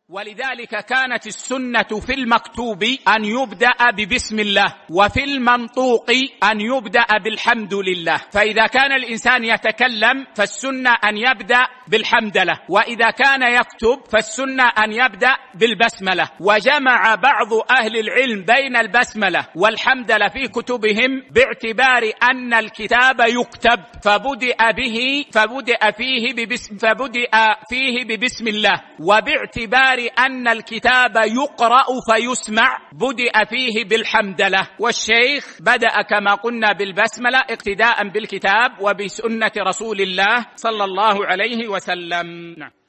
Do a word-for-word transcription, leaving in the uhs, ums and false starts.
ولذلك كانت السنة في المكتوب أن يبدأ ببسم الله، وفي المنطوق أن يبدأ بالحمد لله. فإذا كان الإنسان يتكلم فالسنة أن يبدأ بالحمدلله، وإذا كان يكتب فالسنة أن يبدأ بالبسملة. وجمع بعض أهل العلم بين البسملة والحمدلة في كتبهم باعتبار أن الكتاب يكتب فبدأ به فبدأ فيه ببسم فبدأ فيه ببسم الله، وباعتبار أن الكتاب يقرأ فيسمع بدأ فيه بالحمدلة. والشيخ بدأ كما قلنا بالبسملة اقتداء بالكتاب وبسنة رسول الله صلى الله عليه وسلم.